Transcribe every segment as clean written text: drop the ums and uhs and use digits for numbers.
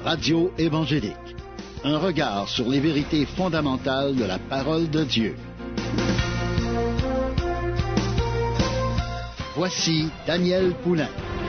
Radio évangélique. Un regard sur les vérités fondamentales de la parole de Dieu. Voici Daniel Poulain.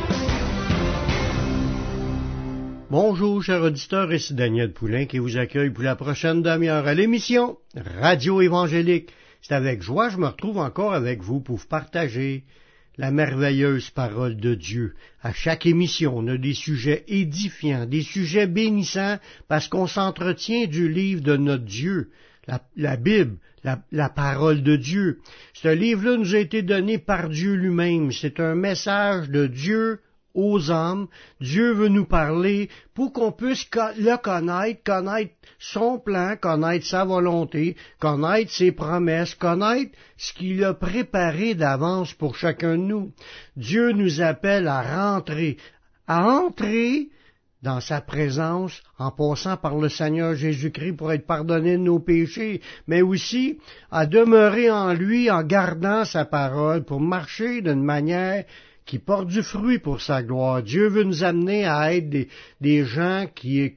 Bonjour, chers auditeurs, ici Daniel Poulain qui vous accueille pour la prochaine demi-heure à l'émission Radio évangélique. C'est avec joie que je me retrouve encore avec vous pour vous partager la merveilleuse parole de Dieu. À chaque émission, on a des sujets édifiants, des sujets bénissants, parce qu'on s'entretient du livre de notre Dieu, la Bible, la parole de Dieu. Ce livre-là nous a été donné par Dieu lui-même. C'est un message de Dieu aux hommes. Dieu veut nous parler pour qu'on puisse le connaître son plan, connaître sa volonté, connaître ses promesses, connaître ce qu'il a préparé d'avance pour chacun de nous. Dieu nous appelle à entrer dans sa présence en passant par le Seigneur Jésus-Christ pour être pardonné de nos péchés, mais aussi à demeurer en lui en gardant sa parole pour marcher d'une manière qui porte du fruit pour sa gloire. Dieu veut nous amener à être des gens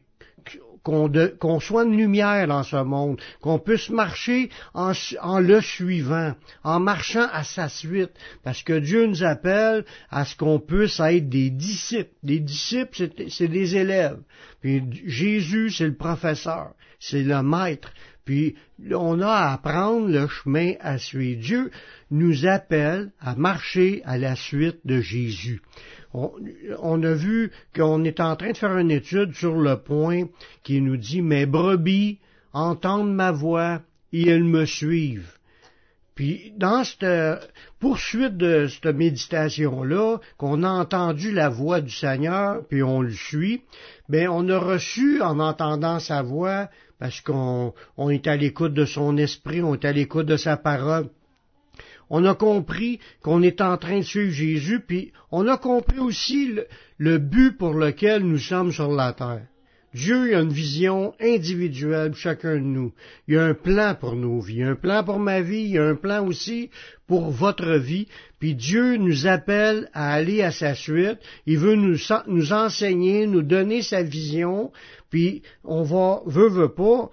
qu'on soit une lumière dans ce monde, qu'on puisse marcher en le suivant, en marchant à sa suite, parce que Dieu nous appelle à ce qu'on puisse être des disciples. Des disciples, c'est des élèves. Puis Jésus, c'est le professeur, c'est le maître. Puis on a à apprendre le chemin à suivre. Dieu nous appelle à marcher à la suite de Jésus. On a vu qu'on est en train de faire une étude sur le point qui nous dit « Mes brebis entendent ma voix et elles me suivent ». Puis dans cette poursuite de cette méditation-là, qu'on a entendu la voix du Seigneur, puis on le suit, bien on a reçu en entendant sa voix, parce qu'on est à l'écoute de son esprit, on est à l'écoute de sa parole. On a compris qu'on est en train de suivre Jésus, puis on a compris aussi le but pour lequel nous sommes sur la terre. Dieu a une vision individuelle pour chacun de nous. Il y a un plan pour nos vies, il y a un plan pour ma vie, il y a un plan aussi pour votre vie. Puis Dieu nous appelle à aller à sa suite. Il veut nous enseigner, nous donner sa vision. Puis on veut pas,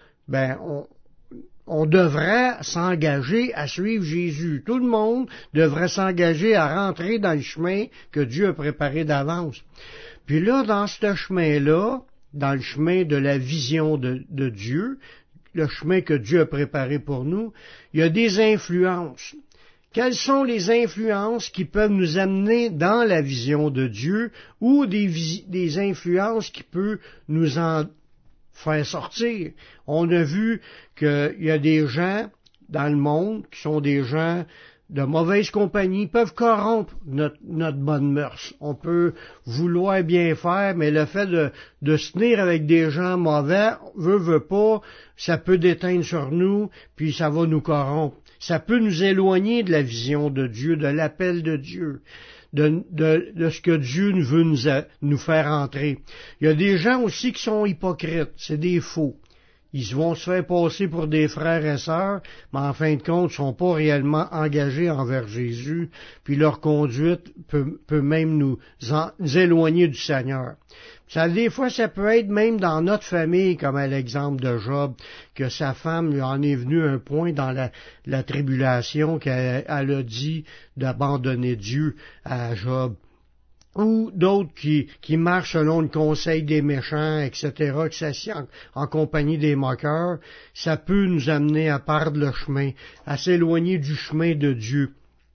on devrait s'engager à suivre Jésus. Tout le monde devrait s'engager à rentrer dans le chemin que Dieu a préparé d'avance. Puis là, dans ce chemin-là, dans le chemin de la vision de Dieu, le chemin que Dieu a préparé pour nous, il y a des influences. Quelles sont les influences qui peuvent nous amener dans la vision de Dieu ou des influences qui peuvent nous en faire sortir? On a vu qu'il y a des gens dans le monde qui sont des gens de mauvaise compagnie, peuvent corrompre notre bonne mœurs. On peut vouloir bien faire, mais le fait de se tenir avec des gens mauvais, veut pas, ça peut déteindre sur nous, puis ça va nous corrompre. Ça peut nous éloigner de la vision de Dieu, de l'appel de Dieu, de ce que Dieu veut nous faire entrer. Il y a des gens aussi qui sont hypocrites, c'est des faux. Ils vont se faire passer pour des frères et sœurs, mais en fin de compte, ils ne sont pas réellement engagés envers Jésus, puis leur conduite peut même nous éloigner du Seigneur. Des fois, ça peut être même dans notre famille, comme à l'exemple de Job, que sa femme lui en est venue un point dans la tribulation qu'elle a dit d'abandonner Dieu à Job. Ou d'autres qui marchent selon le conseil des méchants, etc., qui s'assied en compagnie des moqueurs, ça peut nous amener à perdre le chemin, à s'éloigner du chemin de Dieu.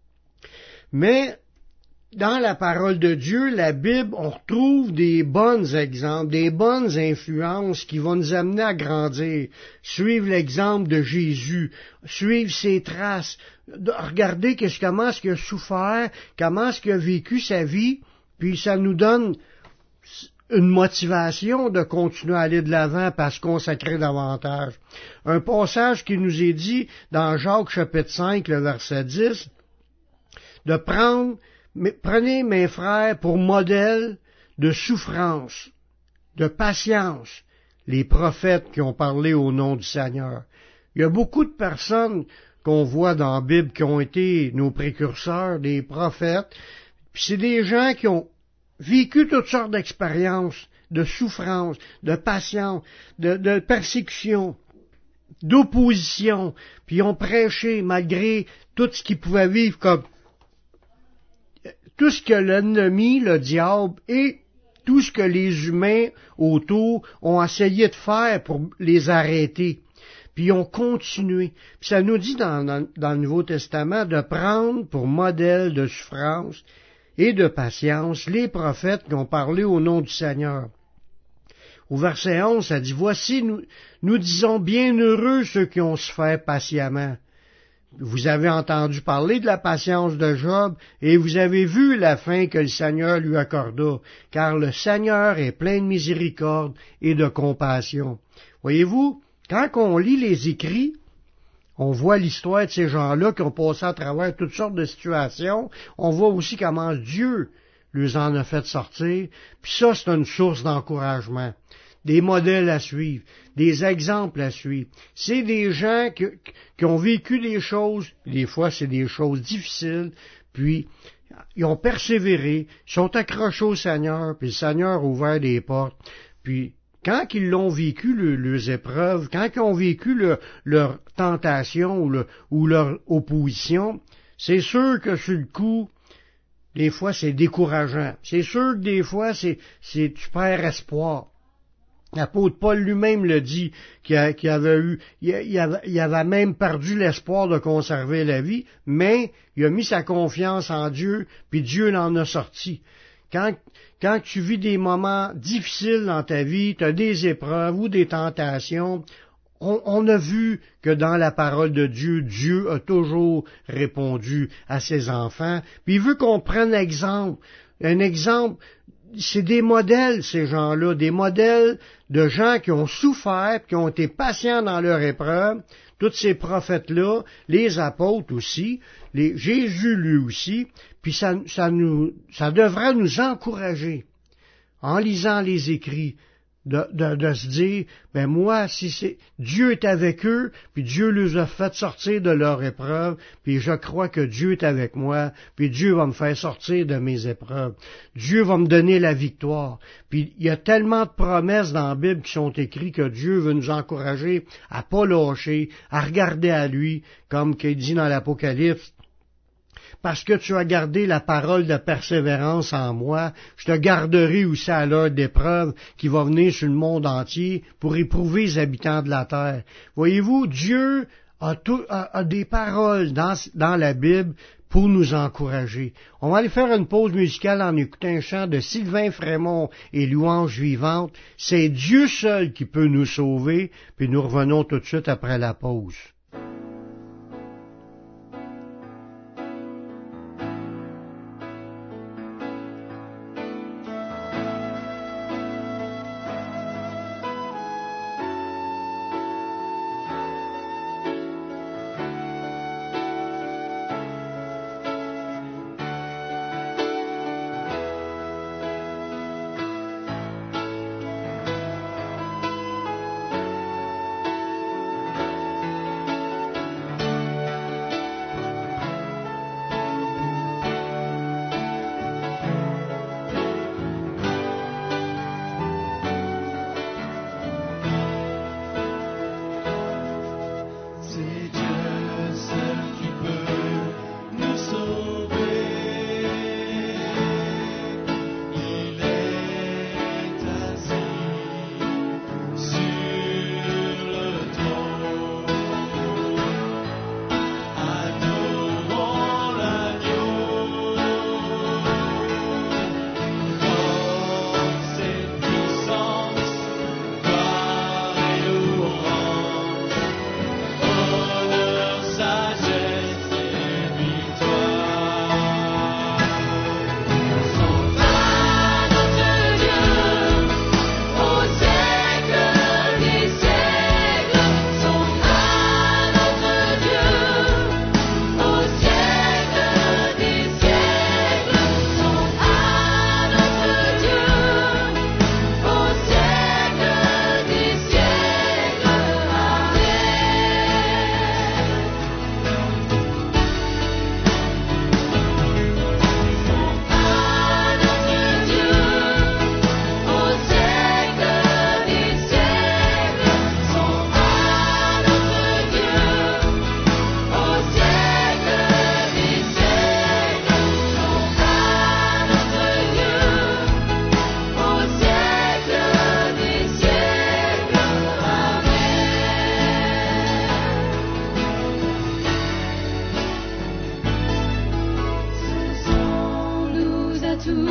Mais dans la parole de Dieu, la Bible, on retrouve des bons exemples, des bonnes influences qui vont nous amener à grandir, suivre l'exemple de Jésus, suivre ses traces, regarder comment est-ce qu'il a souffert, comment est-ce qu'il a vécu sa vie. Puis ça nous donne une motivation de continuer à aller de l'avant parce qu'on consacrer davantage. Un passage qui nous est dit dans Jacques chapitre 5, le verset 10, de prenez mes frères pour modèle de souffrance, de patience, les prophètes qui ont parlé au nom du Seigneur. Il y a beaucoup de personnes qu'on voit dans la Bible qui ont été nos précurseurs, des prophètes. Puis c'est des gens qui ont vécu toutes sortes d'expériences, de souffrance, de patience, de persécution, d'opposition, puis ils ont prêché malgré tout ce qu'ils pouvaient vivre comme tout ce que l'ennemi, le diable et tout ce que les humains autour ont essayé de faire pour les arrêter. Puis ils ont continué. Puis ça nous dit dans le Nouveau Testament de prendre pour modèle de souffrance et de patience les prophètes qui ont parlé au nom du Seigneur. Au verset 11, ça dit, « Voici, nous disons bienheureux ceux qui ont souffert patiemment. » Vous avez entendu parler de la patience de Job, et vous avez vu la fin que le Seigneur lui accorda, car le Seigneur est plein de miséricorde et de compassion. Voyez-vous, quand on lit les Écrits, on voit l'histoire de ces gens-là qui ont passé à travers toutes sortes de situations. On voit aussi comment Dieu les en a fait sortir. Puis ça, c'est une source d'encouragement. Des modèles à suivre, des exemples à suivre. C'est des gens qui ont vécu des choses, des fois c'est des choses difficiles, puis ils ont persévéré, ils sont accrochés au Seigneur, puis le Seigneur a ouvert des portes. Puis quand ils l'ont vécu, leurs épreuves, quand ils ont vécu leur tentation ou leur opposition, c'est sûr que sur le coup, des fois c'est décourageant. C'est sûr que des fois tu perds espoir. L'apôtre Paul lui-même le dit, qu'il avait même perdu l'espoir de conserver la vie, mais il a mis sa confiance en Dieu, puis Dieu l'en a sorti. Quand tu vis des moments difficiles dans ta vie, tu as des épreuves ou des tentations, on a vu que dans la parole de Dieu, Dieu a toujours répondu à ses enfants, puis il veut qu'on prenne un exemple. C'est des modèles, ces gens-là, des modèles de gens qui ont souffert, qui ont été patients dans leur épreuve, tous ces prophètes-là, les apôtres aussi, Jésus lui aussi, puis ça devrait nous encourager, en lisant les Écrits, de se dire, ben moi, si Dieu est avec eux, puis Dieu les a fait sortir de leur épreuve, puis je crois que Dieu est avec moi, puis Dieu va me faire sortir de mes épreuves. Dieu va me donner la victoire. Puis il y a tellement de promesses dans la Bible qui sont écrites que Dieu veut nous encourager à pas lâcher, à regarder à lui, comme qu'il dit dans l'Apocalypse. Parce que tu as gardé la parole de persévérance en moi, je te garderai aussi à l'heure d'épreuve qui va venir sur le monde entier pour éprouver les habitants de la terre. Voyez-vous, Dieu a des paroles dans la Bible pour nous encourager. On va aller faire une pause musicale en écoutant un chant de Sylvain Frémont et Louange vivante. C'est Dieu seul qui peut nous sauver, puis nous revenons tout de suite après la pause.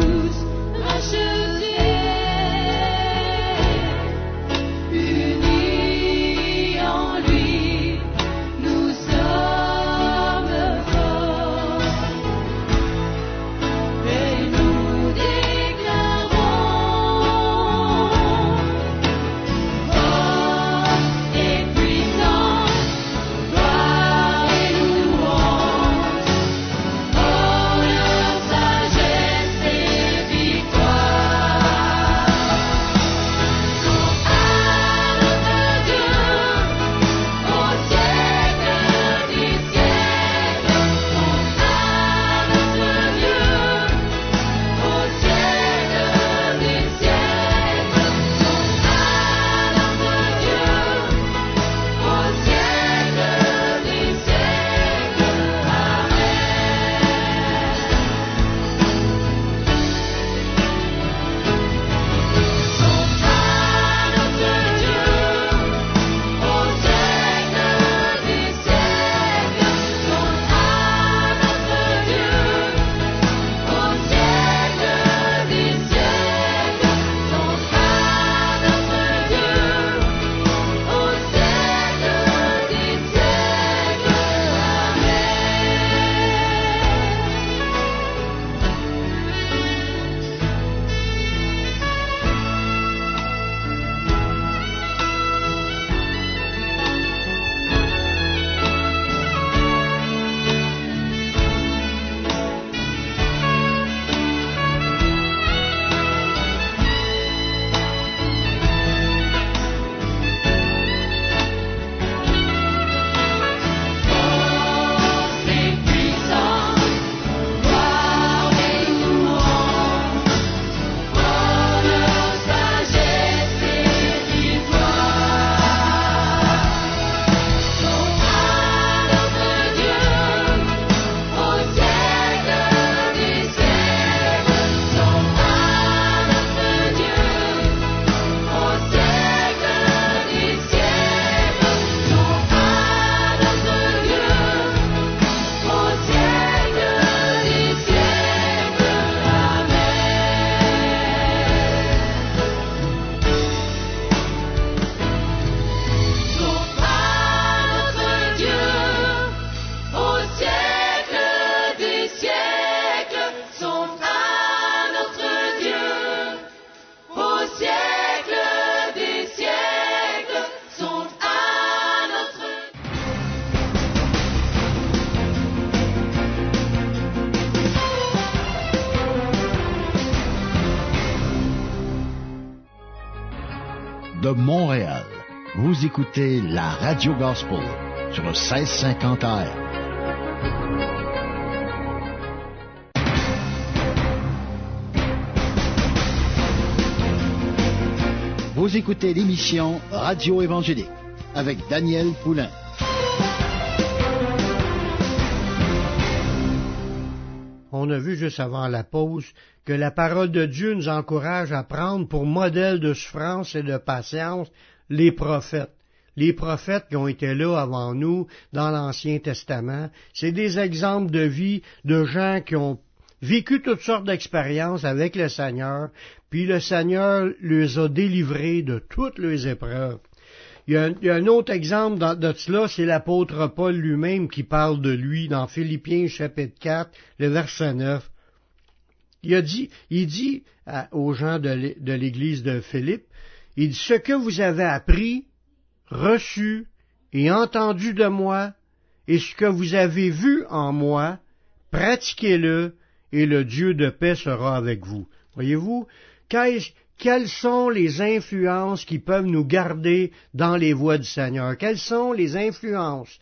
de Montréal. Vous écoutez la Radio Gospel sur le 1650 AM. Vous écoutez l'émission Radio Évangélique avec Daniel Poulain. On a vu juste avant la pause que la parole de Dieu nous encourage à prendre pour modèle de souffrance et de patience les prophètes. Les prophètes qui ont été là avant nous dans l'Ancien Testament, c'est des exemples de vie de gens qui ont vécu toutes sortes d'expériences avec le Seigneur, puis le Seigneur les a délivrés de toutes les épreuves. Il y a un autre exemple de cela, c'est l'apôtre Paul lui-même qui parle de lui dans Philippiens chapitre 4, le verset 9. Il dit aux gens de l'église de Philippe, il dit, ce que vous avez appris, reçu et entendu de moi, et ce que vous avez vu en moi, pratiquez-le, et le Dieu de paix sera avec vous. Voyez-vous, quelles sont les influences qui peuvent nous garder dans les voies du Seigneur? Quelles sont les influences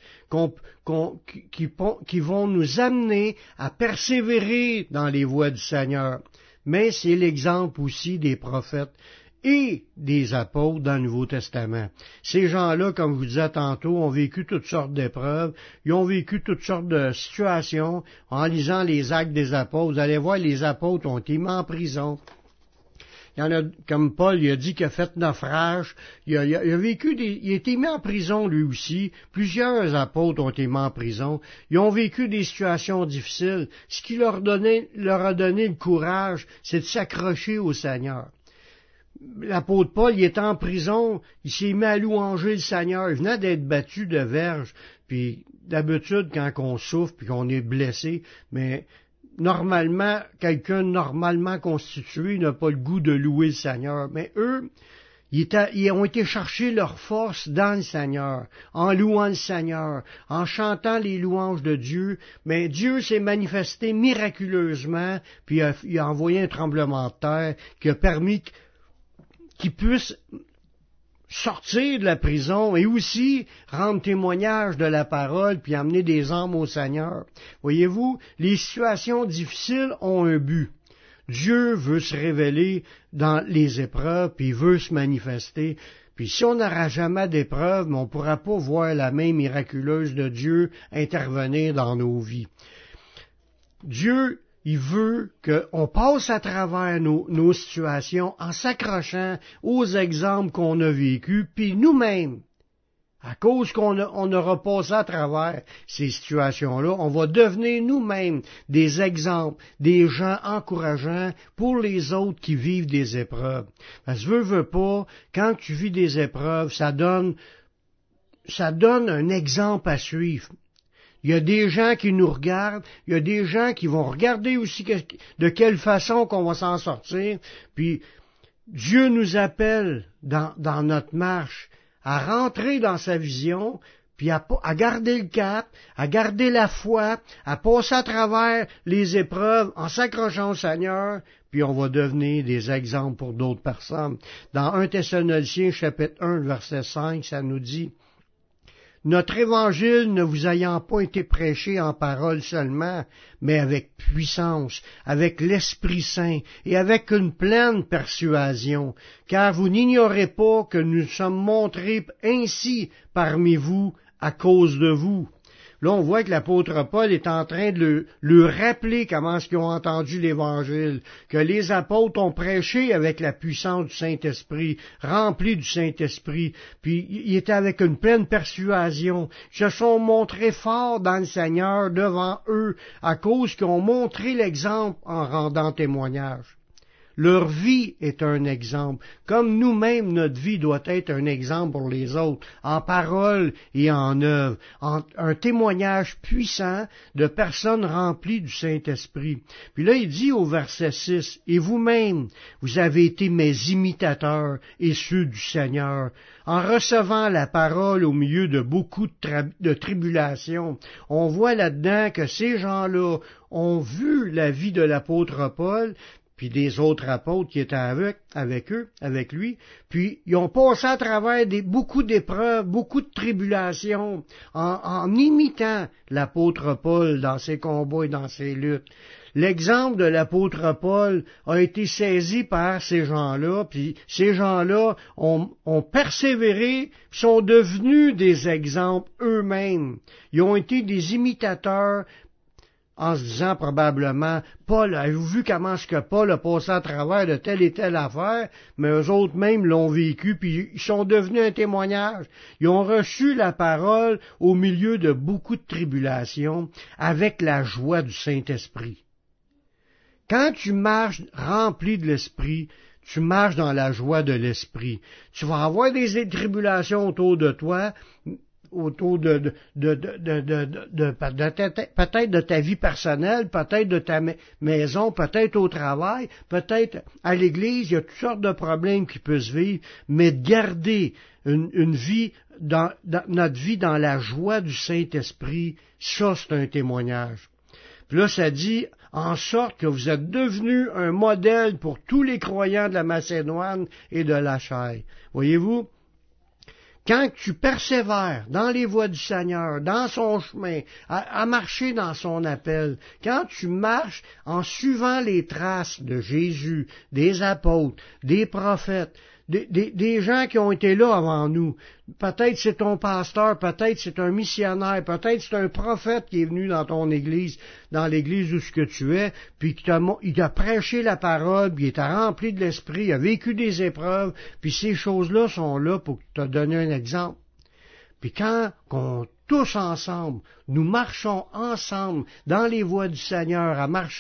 qui vont nous amener à persévérer dans les voies du Seigneur? Mais c'est l'exemple aussi des prophètes et des apôtres dans le Nouveau Testament. Ces gens-là, comme je vous disais tantôt, ont vécu toutes sortes d'épreuves, ils ont vécu toutes sortes de situations. En lisant les Actes des apôtres, vous allez voir, les apôtres ont été mis en prison. Il y en a, comme Paul, il a dit qu'il a fait naufrage. Il a vécu il a été mis en prison lui aussi. Plusieurs apôtres ont été mis en prison. Ils ont vécu des situations difficiles. Ce qui leur a donné le courage, c'est de s'accrocher au Seigneur. L'apôtre Paul, il était en prison, il s'est mis à louanger le Seigneur. Il venait d'être battu de verge. Puis d'habitude, quand on souffre puis qu'on est blessé, mais normalement, quelqu'un normalement constitué n'a pas le goût de louer le Seigneur. Mais eux, ils ont été chercher leur force dans le Seigneur, en louant le Seigneur, en chantant les louanges de Dieu. Mais Dieu s'est manifesté miraculeusement, puis il a envoyé un tremblement de terre qui a permis qu'ils puissent sortir de la prison et aussi rendre témoignage de la parole puis amener des âmes au Seigneur. Voyez-vous, les situations difficiles ont un but. Dieu veut se révéler dans les épreuves puis il veut se manifester. Puis si on n'aura jamais d'épreuves, on ne pourra pas voir la main miraculeuse de Dieu intervenir dans nos vies. Dieu, il veut qu'on passe à travers nos situations en s'accrochant aux exemples qu'on a vécus, puis nous-mêmes, à cause qu'on aura passé à travers ces situations-là, on va devenir nous-mêmes des exemples, des gens encourageants pour les autres qui vivent des épreuves. Parce que veux pas, quand tu vis des épreuves, ça donne un exemple à suivre. Il y a des gens qui nous regardent, il y a des gens qui vont regarder aussi de quelle façon qu'on va s'en sortir. Puis Dieu nous appelle dans notre marche à rentrer dans sa vision, puis à garder le cap, à garder la foi, à passer à travers les épreuves en s'accrochant au Seigneur, puis on va devenir des exemples pour d'autres personnes. Dans 1 Thessaloniciens, chapitre 1, verset 5, ça nous dit: notre évangile ne vous ayant pas été prêché en parole seulement, mais avec puissance, avec l'Esprit Saint et avec une pleine persuasion, car vous n'ignorez pas que nous sommes montrés ainsi parmi vous à cause de vous. Là, on voit que l'apôtre Paul est en train de leur rappeler comment ils ont entendu l'Évangile, que les apôtres ont prêché avec la puissance du Saint-Esprit, remplis du Saint-Esprit, puis ils étaient avec une pleine persuasion. Ils se sont montrés forts dans le Seigneur devant eux, à cause qu'ils ont montré l'exemple en rendant témoignage. Leur vie est un exemple, comme nous-mêmes, notre vie doit être un exemple pour les autres, en parole et en œuvre, un témoignage puissant de personnes remplies du Saint-Esprit. Puis là, il dit au verset 6, « Et vous-même, vous avez été mes imitateurs et ceux du Seigneur, en recevant la parole au milieu de beaucoup de tribulations. » On voit là-dedans que ces gens-là ont vu la vie de l'apôtre Paul, puis des autres apôtres qui étaient avec lui, puis ils ont passé à travers beaucoup d'épreuves, beaucoup de tribulations, en imitant l'apôtre Paul dans ses combats et dans ses luttes. L'exemple de l'apôtre Paul a été saisi par ces gens-là, puis ces gens-là ont persévéré, sont devenus des exemples eux-mêmes. Ils ont été des imitateurs, en se disant probablement, Paul, avez-vous vu comment est-ce que Paul a passé à travers de telle et telle affaire, mais eux autres même l'ont vécu, puis ils sont devenus un témoignage. Ils ont reçu la parole au milieu de beaucoup de tribulations, avec la joie du Saint-Esprit. Quand tu marches rempli de l'Esprit, tu marches dans la joie de l'Esprit. Tu vas avoir des tribulations autour de toi, autour peut-être de ta vie personnelle, peut-être de ta maison, peut-être au travail, peut-être à l'église, il y a toutes sortes de problèmes qui peuvent se vivre, mais de garder une vie, notre vie dans la joie du Saint-Esprit, ça c'est un témoignage. Puis là, ça dit, en sorte que vous êtes devenus un modèle pour tous les croyants de la Macédoine et de l'Achaïe. Voyez-vous? Quand tu persévères dans les voies du Seigneur, dans son chemin, à marcher dans son appel, quand tu marches en suivant les traces de Jésus, des apôtres, des prophètes, des gens qui ont été là avant nous. Peut-être c'est ton pasteur, peut-être c'est un missionnaire, peut-être c'est un prophète qui est venu dans ton église, dans l'église où ce que tu es, puis il t'a prêché la parole, puis il t'a rempli de l'esprit, il a vécu des épreuves, puis ces choses-là sont là pour te donner un exemple. Puis quand tous ensemble, nous marchons ensemble dans les voies du Seigneur,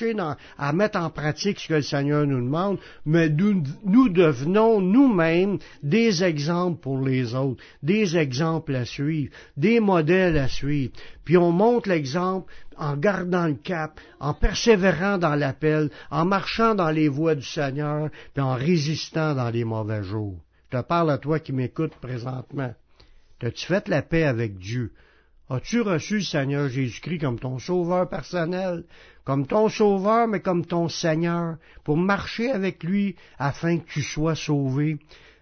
à mettre en pratique ce que le Seigneur nous demande, mais nous devenons nous-mêmes des exemples pour les autres, des exemples à suivre, des modèles à suivre. Puis on montre l'exemple en gardant le cap, en persévérant dans l'appel, en marchant dans les voies du Seigneur, puis en résistant dans les mauvais jours. Je te parle à toi qui m'écoutes présentement. T'as-tu fait la paix avec Dieu? As-tu reçu le Seigneur Jésus-Christ comme ton sauveur personnel, comme ton sauveur, mais comme ton Seigneur, pour marcher avec lui afin que tu sois sauvé?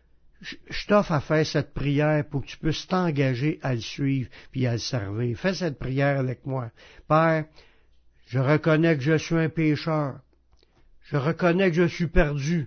Je t'offre à faire cette prière pour que tu puisses t'engager à le suivre puis à le servir. Fais cette prière avec moi. Père, je reconnais que je suis un pécheur. Je reconnais que je suis perdu.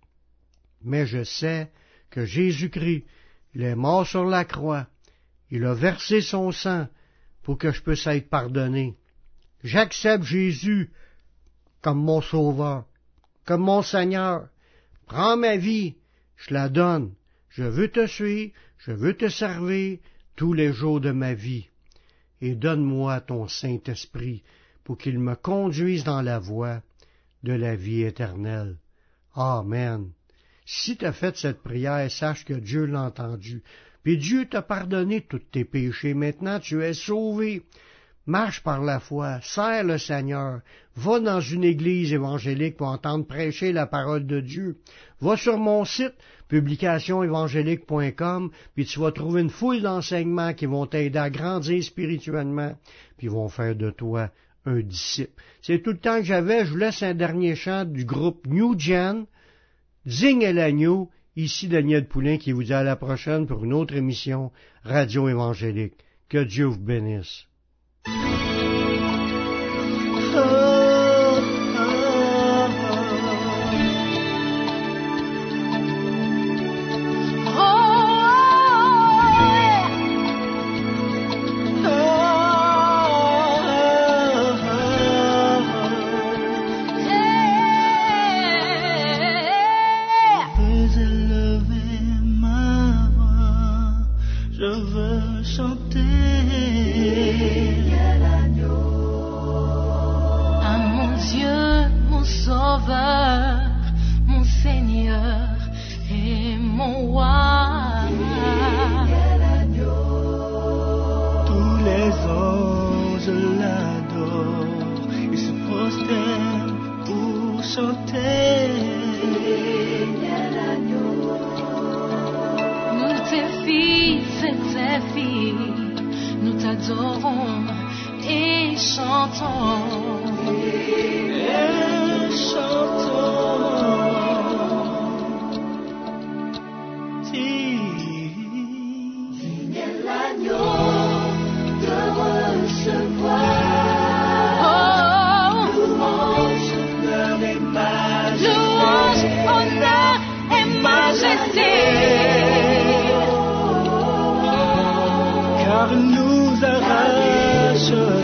Mais je sais que Jésus-Christ, il est mort sur la croix. Il a versé son sang pour que je puisse être pardonné. J'accepte Jésus comme mon sauveur, comme mon Seigneur. Prends ma vie, je la donne. Je veux te suivre, je veux te servir tous les jours de ma vie. Et donne-moi ton Saint-Esprit pour qu'il me conduise dans la voie de la vie éternelle. Amen. Si tu as fait cette prière, sache que Dieu l'a entendue. Puis Dieu t'a pardonné tous tes péchés. Maintenant, tu es sauvé. Marche par la foi, sers le Seigneur. Va dans une église évangélique pour entendre prêcher la parole de Dieu. Va sur mon site, publicationévangélique.com, puis tu vas trouver une foule d'enseignements qui vont t'aider à grandir spirituellement, puis vont faire de toi un disciple. C'est tout le temps que j'avais. Je vous laisse un dernier chant du groupe New Gen, Digne et l'agneau. Ici Daniel Poulain qui vous dit à la prochaine pour une autre émission Radio Évangélique. Que Dieu vous bénisse. Mon Seigneur et mon roi. Tous les anges l'adorent, ils se prosternent pour chanter. Nous tes fils et tes filles, nous t'adorons et chantons. Digne est l'agneau de recevoir. Louange, honneur et majesté. Louange, honneur et majesté. Car nous a rachetés.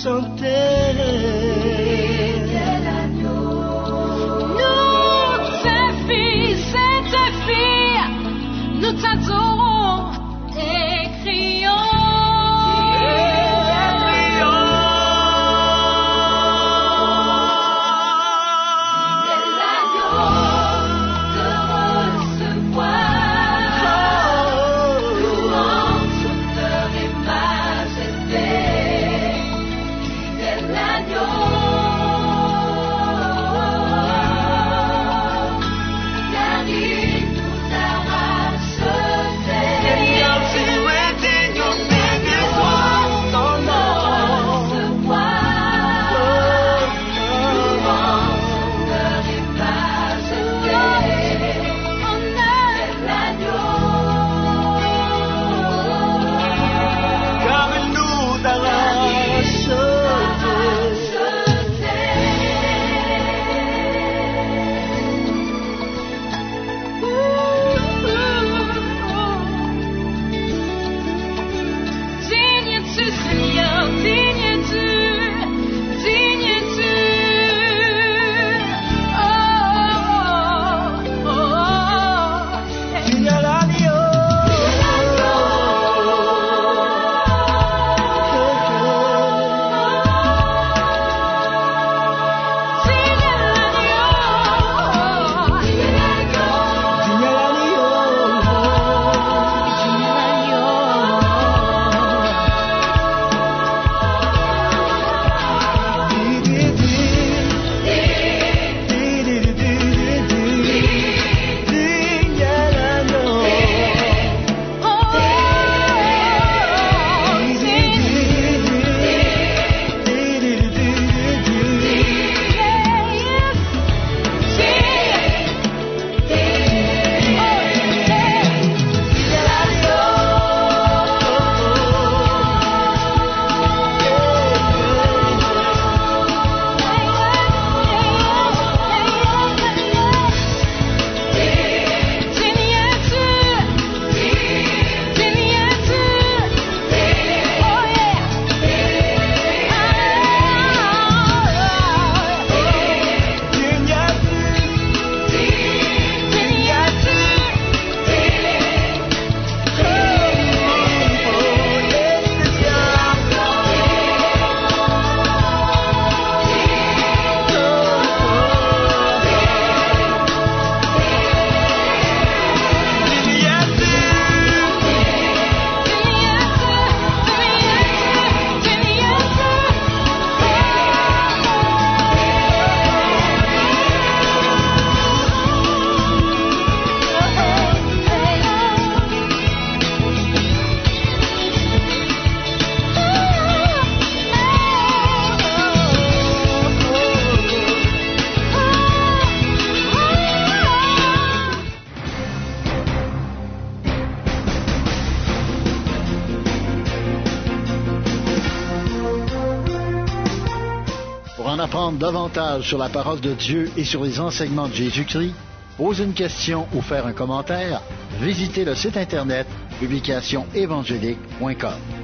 chanter. Nous t'adorons et crions. Pour en apprendre davantage sur la parole de Dieu et sur les enseignements de Jésus-Christ, poser une question ou faire un commentaire, visitez le site internet publicationévangélique.com.